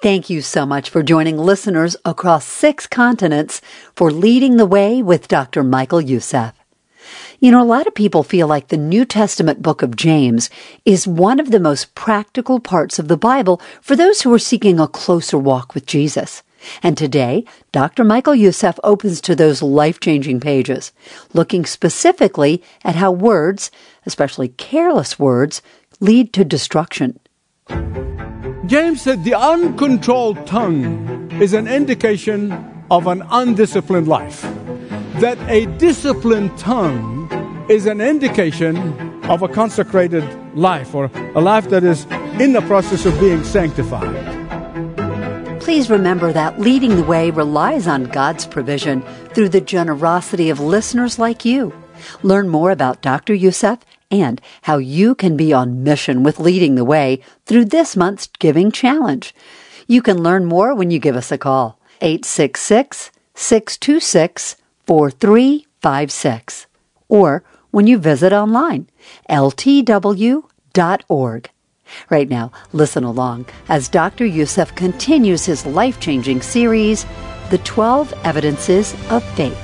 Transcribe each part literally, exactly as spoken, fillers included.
Thank you so much for joining listeners across six continents for Leading the Way with Doctor Michael Youssef. You know, a lot of people feel like the New Testament book of James is one of the most practical parts of the Bible for those who are seeking a closer walk with Jesus. And today, Doctor Michael Youssef opens to those life-changing pages, looking specifically at how words, especially careless words, lead to destruction. James said the uncontrolled tongue is an indication of an undisciplined life. That a disciplined tongue is an indication of a consecrated life, or a life that is in the process of being sanctified. Please remember that Leading the Way relies on God's provision through the generosity of listeners like you. Learn more about Doctor Youssef and how you can be on mission with Leading the Way through this month's Giving Challenge. You can learn more when you give us a call, eight six six, six two six, four three five six, or when you visit online, L T W dot org. Right now, listen along as Doctor Youssef continues his life-changing series, The twelve Evidences of Faith.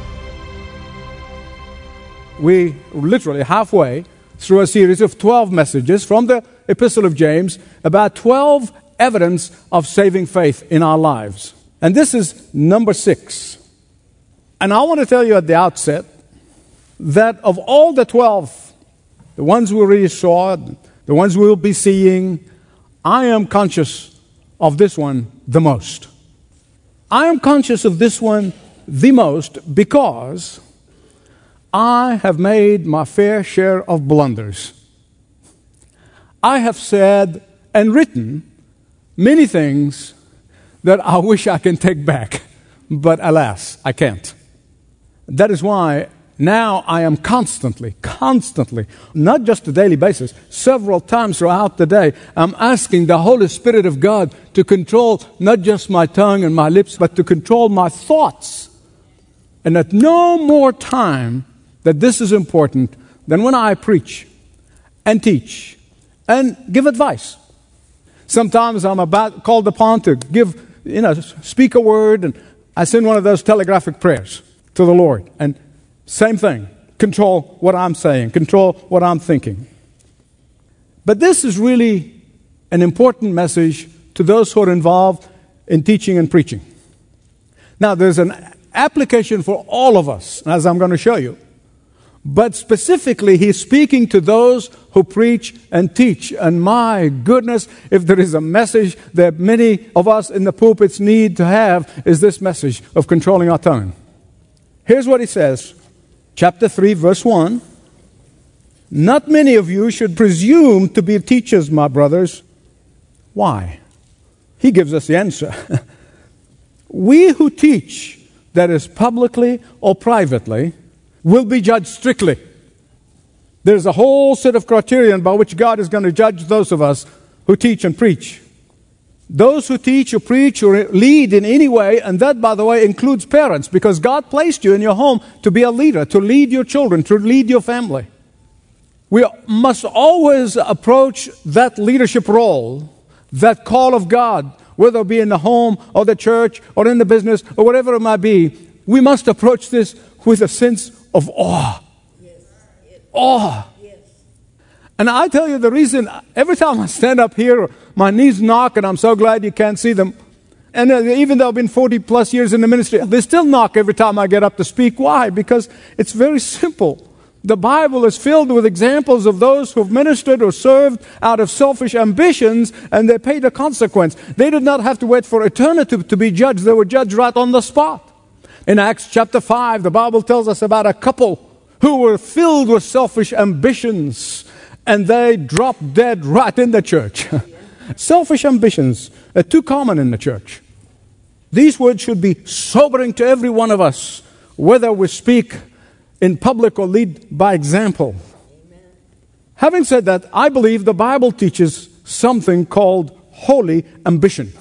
We literally halfway through a series of twelve messages from the Epistle of James about twelve evidence of saving faith in our lives. And this is number six. And I want to tell you at the outset that of all the twelve, the ones we already saw, the ones we will be seeing, I am conscious of this one the most. I am conscious of this one the most because I have made my fair share of blunders. I have said and written many things that I wish I can take back, but alas, I can't. That is why now I am constantly, constantly, not just a daily basis, several times throughout the day, I'm asking the Holy Spirit of God to control not just my tongue and my lips, but to control my thoughts. And at no more time that this is important than when I preach and teach and give advice. Sometimes I'm about called upon to give, you know, speak a word, and I send one of those telegraphic prayers to the Lord. And same thing, control what I'm saying, control what I'm thinking. But this is really an important message to those who are involved in teaching and preaching. Now, there's an application for all of us, as I'm going to show you. But specifically, he's speaking to those who preach and teach. And my goodness, if there is a message that many of us in the pulpits need to have, is this message of controlling our tongue. Here's what he says, chapter three, verse one. Not many of you should presume to be teachers, my brothers. Why? He gives us the answer. We who teach, that is publicly or privately, will be judged strictly. There's a whole set of criterion by which God is going to judge those of us who teach and preach. Those who teach or preach or lead in any way, and that, by the way, includes parents, because God placed you in your home to be a leader, to lead your children, to lead your family. We must always approach that leadership role, that call of God, whether it be in the home or the church or in the business or whatever it might be. We must approach this with a sense of awe. Yes. Yes. Awe. Yes. And I tell you the reason, every time I stand up here, my knees knock, and I'm so glad you can't see them. And even though I've been forty plus years in the ministry, they still knock every time I get up to speak. Why? Because it's very simple. The Bible is filled with examples of those who have ministered or served out of selfish ambitions, and they paid a consequence. They did not have to wait for eternity to be judged. They were judged right on the spot. In Acts chapter five, the Bible tells us about a couple who were filled with selfish ambitions, and they dropped dead right in the church. Selfish ambitions are too common in the church. These words should be sobering to every one of us, whether we speak in public or lead by example. Amen. Having said that, I believe the Bible teaches something called holy ambition.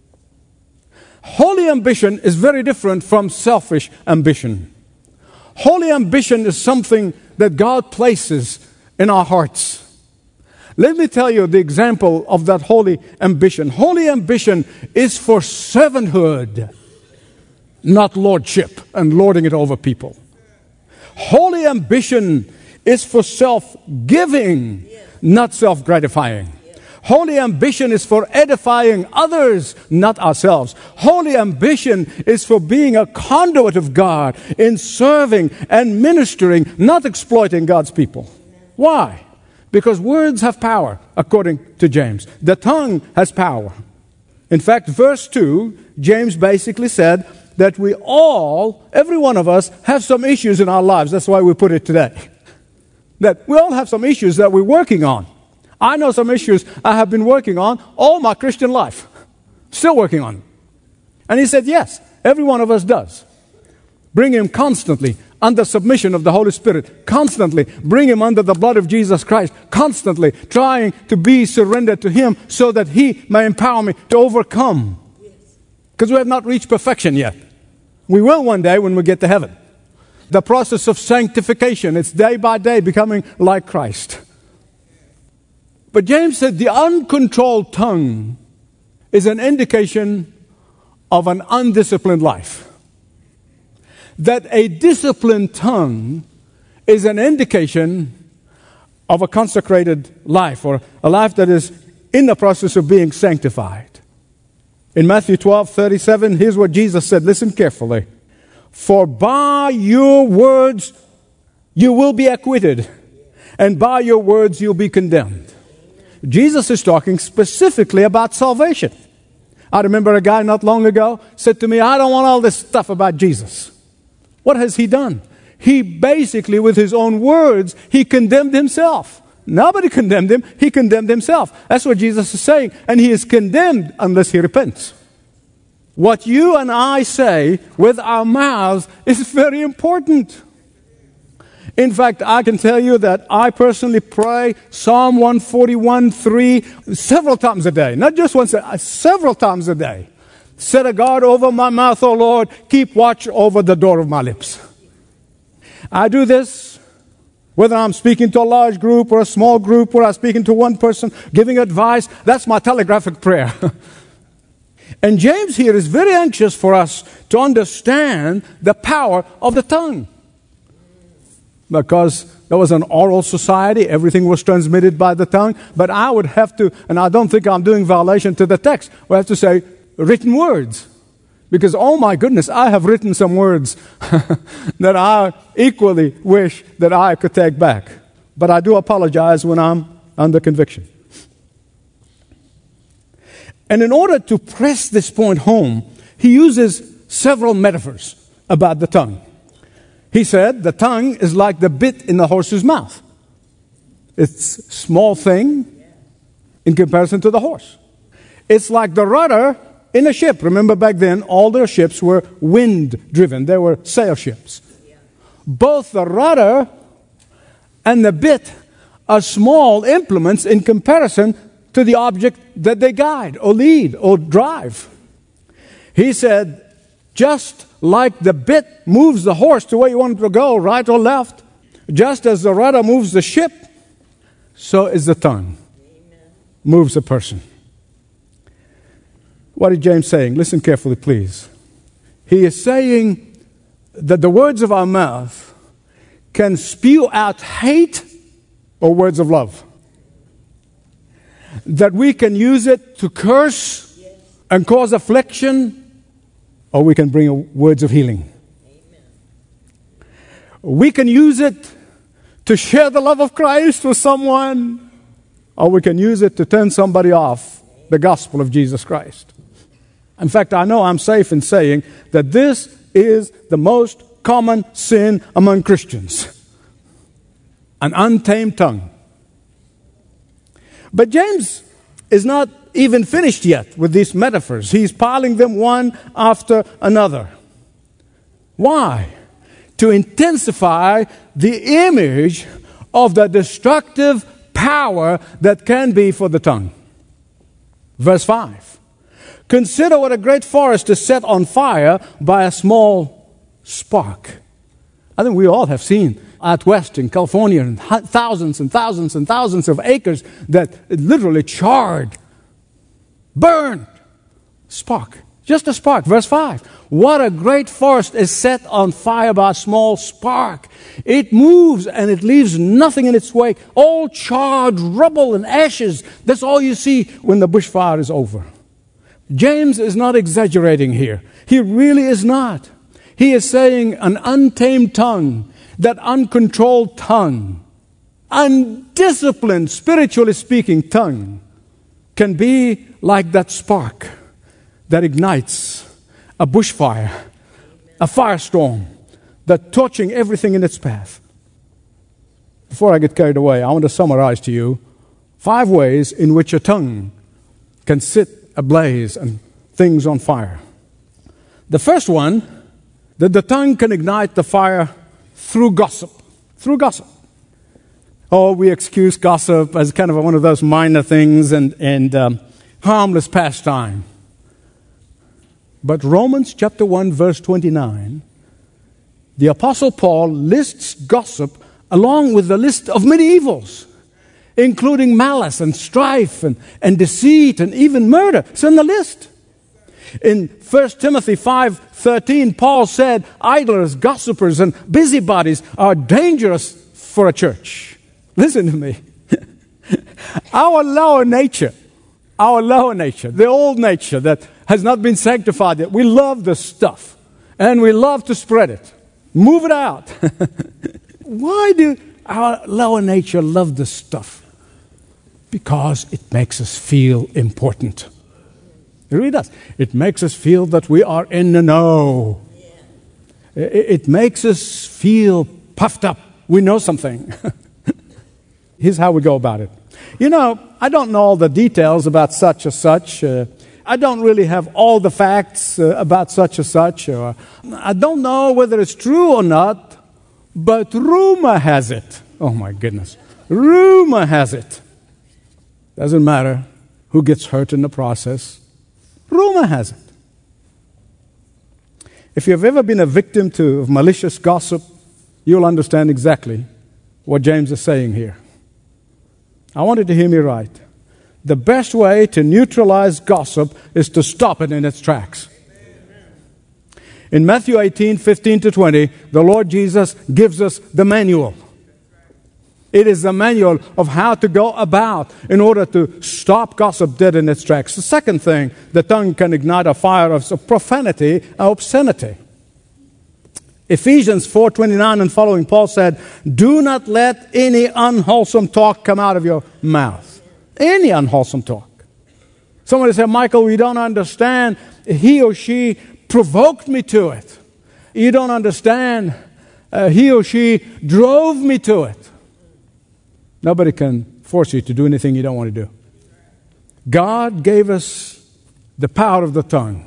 Holy ambition is very different from selfish ambition. Holy ambition is something that God places in our hearts. Let me tell you the example of that holy ambition. Holy ambition is for servanthood, not lordship and lording it over people. Holy ambition is for self-giving, not self-gratifying. Holy ambition is for edifying others, not ourselves. Holy ambition is for being a conduit of God in serving and ministering, not exploiting God's people. Why? Because words have power, according to James. The tongue has power. In fact, verse two, James basically said that we all, every one of us, have some issues in our lives. That's why we put it today. That we all have some issues that we're working on. I know some issues I have been working on all my Christian life. Still working on them. And he said, yes, every one of us does. Bring him constantly under submission of the Holy Spirit. Constantly bring him under the blood of Jesus Christ. Constantly trying to be surrendered to him so that he may empower me to overcome. Because we have not reached perfection yet. We will one day when we get to heaven. The process of sanctification, it's day by day becoming like Christ. But James said the uncontrolled tongue is an indication of an undisciplined life. That a disciplined tongue is an indication of a consecrated life, or a life that is in the process of being sanctified. In Matthew twelve thirty-seven, here's what Jesus said. Listen carefully. For by your words you will be acquitted, and by your words you'll be condemned. Jesus is talking specifically about salvation. I remember a guy not long ago said to me, I don't want all this stuff about Jesus. What has he done? He basically, with his own words, he condemned himself. Nobody condemned him. He condemned himself. That's what Jesus is saying. And he is condemned unless he repents. What you and I say with our mouths is very important. In fact, I can tell you that I personally pray Psalm one forty-one three several times a day. Not just once, several times a day. Set a guard over my mouth, O Lord. Keep watch over the door of my lips. I do this whether I'm speaking to a large group or a small group, or I'm speaking to one person, giving advice. That's my telegraphic prayer. And James here is very anxious for us to understand the power of the tongue. Because there was an oral society, everything was transmitted by the tongue. But I would have to, and I don't think I'm doing violation to the text, we have to say written words. Because, oh my goodness, I have written some words that I equally wish that I could take back. But I do apologize when I'm under conviction. And in order to press this point home, he uses several metaphors about the tongue. He said the tongue is like the bit in the horse's mouth. It's a small thing in comparison to the horse. It's like the rudder in a ship. Remember back then, all their ships were wind-driven. They were sail ships. Both the rudder and the bit are small implements in comparison to the object that they guide or lead or drive. He said, just like the bit moves the horse to where you want it to go, right or left, just as the rudder moves the ship, so is the tongue. Amen. Moves a person. What is James saying? Listen carefully, please. He is saying that the words of our mouth can spew out hate or words of love. That we can use it to curse and cause affliction, or we can bring words of healing. We can use it to share the love of Christ with someone, or we can use it to turn somebody off the gospel of Jesus Christ. In fact, I know I'm safe in saying that this is the most common sin among Christians. An untamed tongue. But James is not even finished yet with these metaphors. He's piling them one after another. Why? To intensify the image of the destructive power that can be for the tongue. Verse five. Consider what a great forest is set on fire by a small spark. I think we all have seen out west in California, and thousands and thousands and thousands of acres that literally charred, burned, spark. Just a spark. Verse five. What a great forest is set on fire by a small spark. It moves and it leaves nothing in its wake. All charred rubble and ashes. That's all you see when the bushfire is over. James is not exaggerating here. He really is not. He is saying an untamed tongue, that uncontrolled tongue, undisciplined, spiritually speaking tongue, can be like that spark that ignites a bushfire, a firestorm, that torching everything in its path. Before I get carried away, I want to summarize to you five ways in which a tongue can sit ablaze and things on fire. The first one, that the tongue can ignite the fire through gossip. Through gossip. Oh, we excuse gossip as kind of one of those minor things and, and um, harmless pastime. But Romans chapter one, verse twenty-nine, the Apostle Paul lists gossip along with the list of many evils, including malice and strife and, and deceit and even murder. It's in the list. In First Timothy five thirteen, Paul said, idlers, gossipers, and busybodies are dangerous for a church. Listen to me. Our lower nature, our lower nature, the old nature that has not been sanctified yet, we love this stuff, and we love to spread it. Move it out. Why do our lower nature love this stuff? Because it makes us feel important. It really does. It makes us feel that we are in the know. It makes us feel puffed up. We know something. Here's how we go about it. You know, I don't know all the details about such or such. Uh, I don't really have all the facts uh, about such or such. Or, I don't know whether it's true or not, but rumor has it. Oh my goodness. Rumor has it. Doesn't matter who gets hurt in the process. Rumor has it. If you've ever been a victim to of malicious gossip, you'll understand exactly what James is saying here. I want you to hear me right. The best way to neutralize gossip is to stop it in its tracks. In Matthew eighteen, fifteen to twenty, the Lord Jesus gives us the manual. It is the manual of how to go about in order to stop gossip dead in its tracks. The second thing, the tongue can ignite a fire of profanity, obscenity. Ephesians four twenty-nine and following, Paul said, do not let any unwholesome talk come out of your mouth. Any unwholesome talk. Somebody said, Michael, we don't understand. He or she provoked me to it. You don't understand. Uh, he or she drove me to it. Nobody can force you to do anything you don't want to do. God gave us the power of the tongue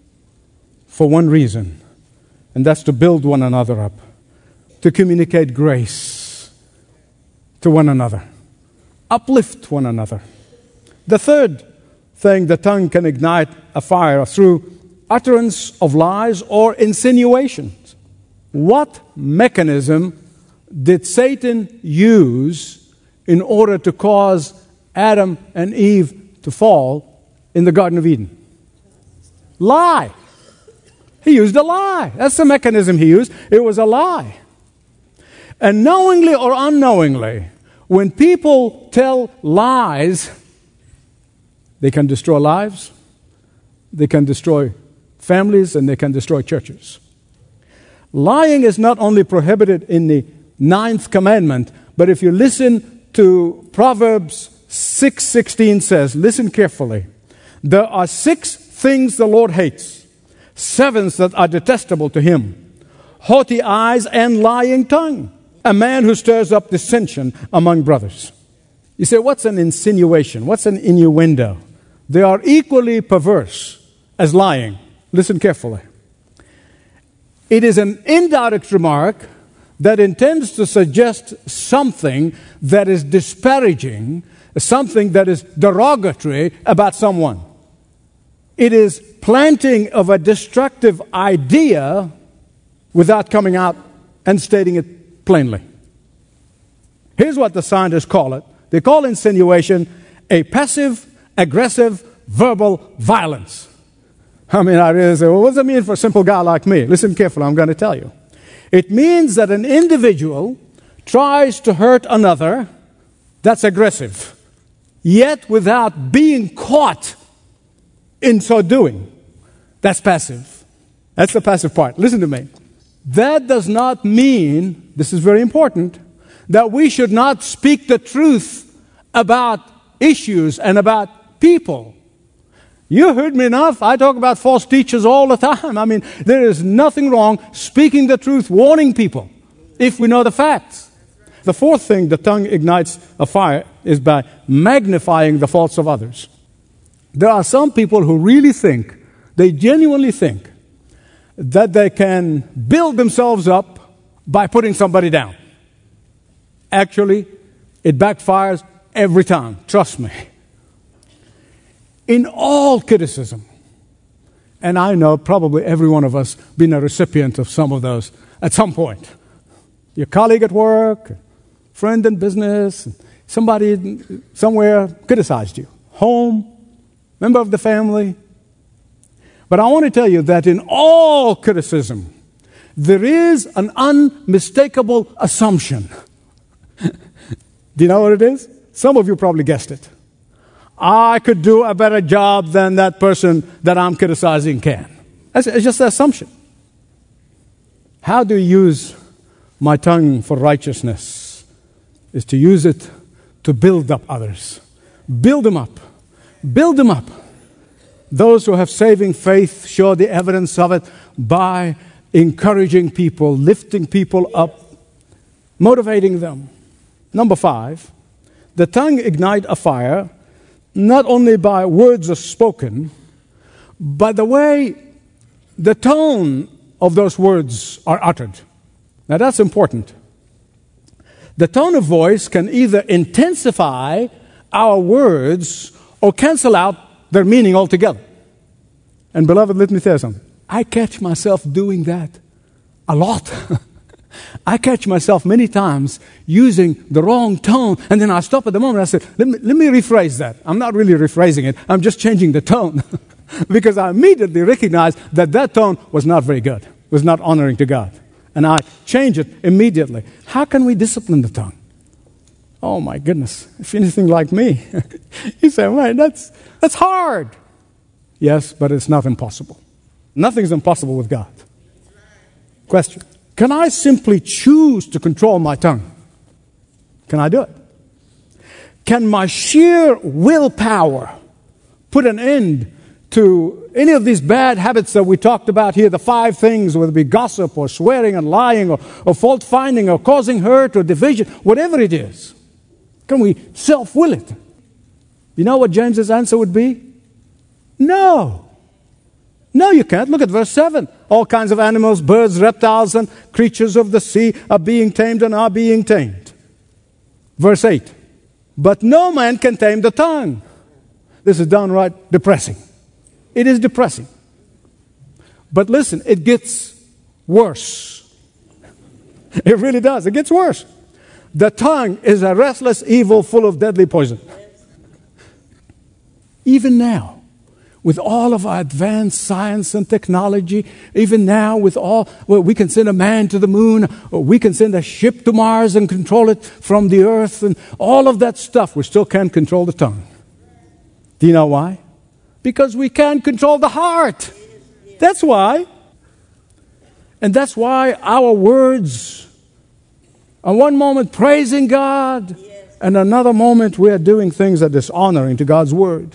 for one reason, and that's to build one another up, to communicate grace to one another, uplift one another. The third thing, the tongue can ignite a fire through utterance of lies or insinuations. What mechanism did Satan use in order to cause Adam and Eve to fall in the Garden of Eden? Lie. He used a lie. That's the mechanism he used. It was a lie. And knowingly or unknowingly, when people tell lies, they can destroy lives, they can destroy families, and they can destroy churches. Lying is not only prohibited in the ninth commandment, but if you listen to Proverbs six sixteen says, listen carefully, there are six things the Lord hates, sevens that are detestable to him: haughty eyes and lying tongue, a man who stirs up dissension among brothers. You say, what's an insinuation? What's an innuendo? They are equally perverse as lying. Listen carefully. It is an indirect remark that intends to suggest something that is disparaging, something that is derogatory about someone. It is planting of a destructive idea without coming out and stating it plainly. Here's what the scientists call it. They call insinuation a passive-aggressive verbal violence. I mean, I really say, well, what does it mean for a simple guy like me? Listen carefully, I'm going to tell you. It means that an individual tries to hurt another, that's aggressive, yet without being caught in so doing. That's passive. That's the passive part. Listen to me. That does not mean, this is very important, that we should not speak the truth about issues and about people. You heard me enough. I talk about false teachers all the time. I mean, there is nothing wrong speaking the truth, warning people, if we know the facts. The fourth thing the tongue ignites a fire is by magnifying the faults of others. There are some people who really think, they genuinely think, that they can build themselves up by putting somebody down. Actually, it backfires every time. Trust me. In all criticism, and I know probably every one of us been a recipient of some of those at some point. Your colleague at work, friend in business, somebody somewhere criticized you. Home, member of the family. But I want to tell you that in all criticism, there is an unmistakable assumption. Do you know what it is? Some of you probably guessed it. I could do a better job than that person that I'm criticizing can. That's, it's just an assumption. How do you use my tongue for righteousness? Is to use it to build up others. Build them up. Build them up. Those who have saving faith show the evidence of it by encouraging people, lifting people up, motivating them. Number five, the tongue ignites a fire not only by words are spoken, but the way the tone of those words are uttered. Now that's important. The tone of voice can either intensify our words or cancel out their meaning altogether. And beloved, let me tell you something. I catch myself doing that a lot. I catch myself many times using the wrong tone, and then I stop at the moment and I say, let me, let me rephrase that. I'm not really rephrasing it. I'm just changing the tone because I immediately recognize that that tone was not very good, was not honoring to God. And I change it immediately. How can we discipline the tongue? Oh my goodness, if anything like me, you say, well, that's, that's hard. Yes, but it's not impossible. Nothing's impossible with God. Question. Can I simply choose to control my tongue? Can I do it? Can my sheer willpower put an end to any of these bad habits that we talked about here, the five things, whether it be gossip or swearing and lying or, or fault-finding or causing hurt or division, whatever it is? Can we self-will it? You know what James's answer would be? No. No, you can't. Look at verse seven. All kinds of animals, birds, reptiles, and creatures of the sea are being tamed and are being tamed. Verse eight. But no man can tame the tongue. This is downright depressing. It is depressing. But listen, it gets worse. It really does. It gets worse. The tongue is a restless evil full of deadly poison. Even now, with all of our advanced science and technology, even now with all, well, we can send a man to the moon, or we can send a ship to Mars and control it from the earth, and all of that stuff, we still can't control the tongue. Do you know why? Because we can't control the heart. That's why. And that's why our words, on one moment praising God, and another moment we are doing things that are dishonoring to God's word.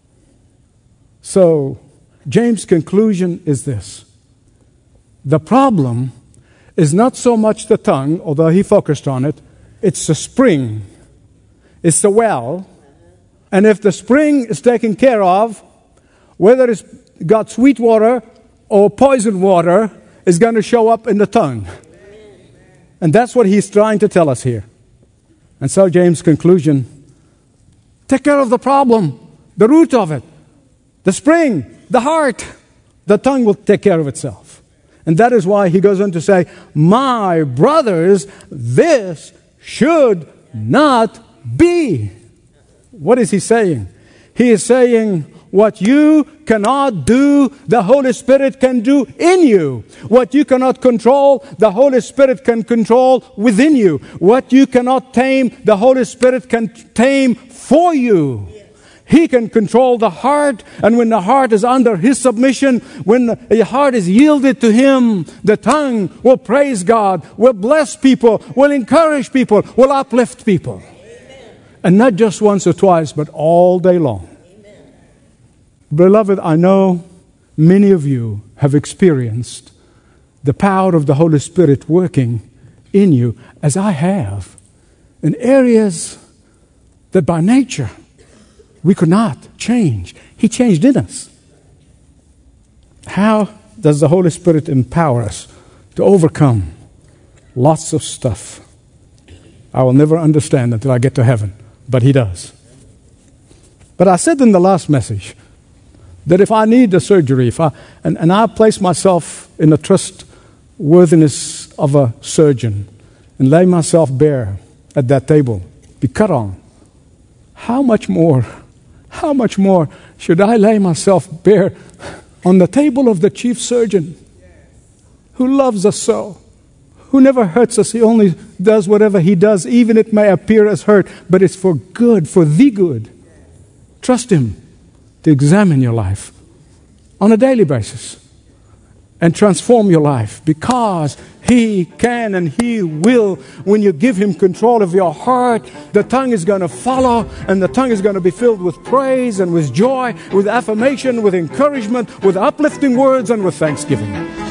So, James' conclusion is this. The problem is not so much the tongue, although he focused on it. It's the spring. It's the well. And if the spring is taken care of, whether it's got sweet water or poison water, is going to show up in the tongue. And that's what he's trying to tell us here. And so James' conclusion, take care of the problem, the root of it. The spring, the heart, the tongue will take care of itself. And that is why he goes on to say, my brothers, this should not be. What is he saying? He is saying, what you cannot do, the Holy Spirit can do in you. What you cannot control, the Holy Spirit can control within you. What you cannot tame, the Holy Spirit can tame for you. He can control the heart, and when the heart is under His submission, when the heart is yielded to Him, the tongue will praise God, will bless people, will encourage people, will uplift people. Amen. And not just once or twice, but all day long. Amen. Beloved, I know many of you have experienced the power of the Holy Spirit working in you, as I have, in areas that by nature we could not change. He changed in us. How does the Holy Spirit empower us to overcome lots of stuff? I will never understand until I get to heaven, but He does. But I said in the last message that if I need a surgery, if I, and, and I place myself in the trustworthiness of a surgeon and lay myself bare at that table, be cut on, how much more How much more should I lay myself bare on the table of the chief surgeon who loves us so, who never hurts us? He only does whatever He does, even it may appear as hurt, but it's for good, for the good. Trust Him to examine your life on a daily basis and transform your life, because He can and He will. When you give Him control of your heart, the tongue is going to follow, and the tongue is going to be filled with praise and with joy, with affirmation, with encouragement, with uplifting words, and with thanksgiving.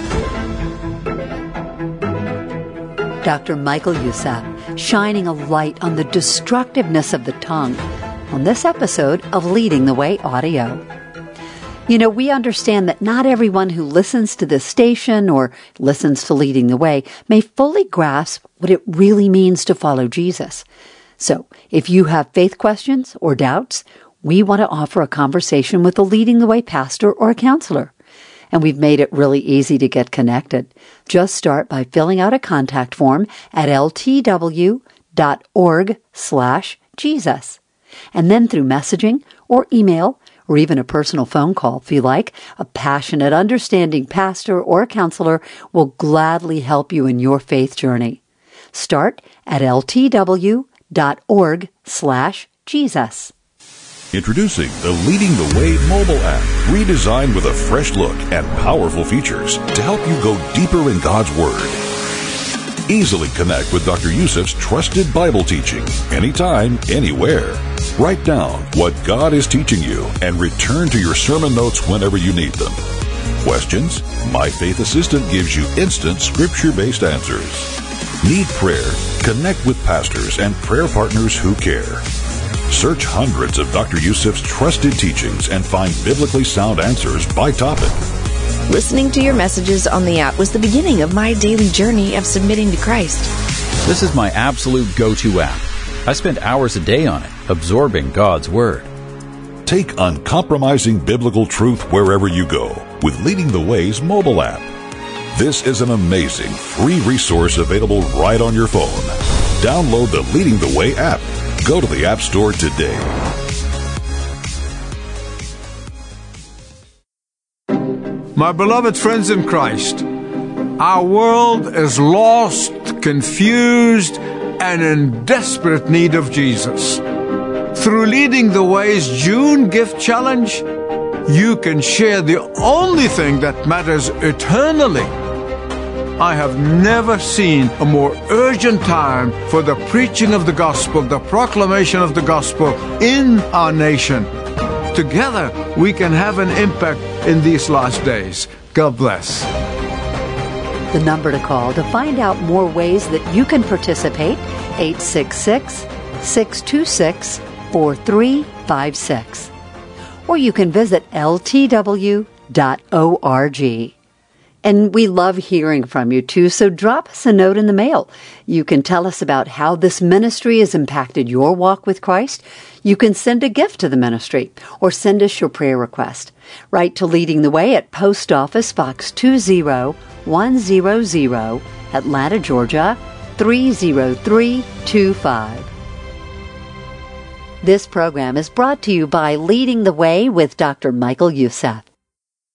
Doctor Michael Youssef, shining a light on the destructiveness of the tongue on this episode of Leading the Way Audio. You know, we understand that not everyone who listens to this station or listens to Leading the Way may fully grasp what it really means to follow Jesus. So, if you have faith questions or doubts, we want to offer a conversation with a Leading the Way pastor or a counselor. And we've made it really easy to get connected. Just start by filling out a contact form at ltw.org slash Jesus. And then through messaging or email, or even a personal phone call if you like, a passionate, understanding pastor or counselor will gladly help you in your faith journey. Start at ltw.org slash Jesus. Introducing the Leading the Way mobile app, redesigned with a fresh look and powerful features to help you go deeper in God's Word. Easily connect with Doctor Youssef's trusted Bible teaching, anytime, anywhere. Write down what God is teaching you and return to your sermon notes whenever you need them. Questions? My Faith Assistant gives you instant scripture-based answers. Need prayer? Connect with pastors and prayer partners who care. Search hundreds of Doctor Youssef's trusted teachings and find biblically sound answers by topic. Listening to your messages on the app was the beginning of my daily journey of submitting to Christ. This is my absolute go-to app. I spend hours a day on it, absorbing God's Word. Take uncompromising biblical truth wherever you go with Leading the Way's mobile app. This is an amazing free resource available right on your phone. Download the Leading the Way app. Go to the App Store today. My beloved friends in Christ, our world is lost, confused, and in desperate need of Jesus. Through Leading the Way's June Gift Challenge, you can share the only thing that matters eternally. I have never seen a more urgent time for the preaching of the gospel, the proclamation of the gospel in our nation. Together, we can have an impact in these last days. God bless. The number to call to find out more ways that you can participate, eight six six, six two six, four three five six. Or you can visit L T W dot org. And we love hearing from you, too, so drop us a note in the mail. You can tell us about how this ministry has impacted your walk with Christ. You can send a gift to the ministry or send us your prayer request. Write to Leading the Way at Post Office Box two zero one zero zero, Atlanta, Georgia, three zero three two five. This program is brought to you by Leading the Way with Doctor Michael Youssef.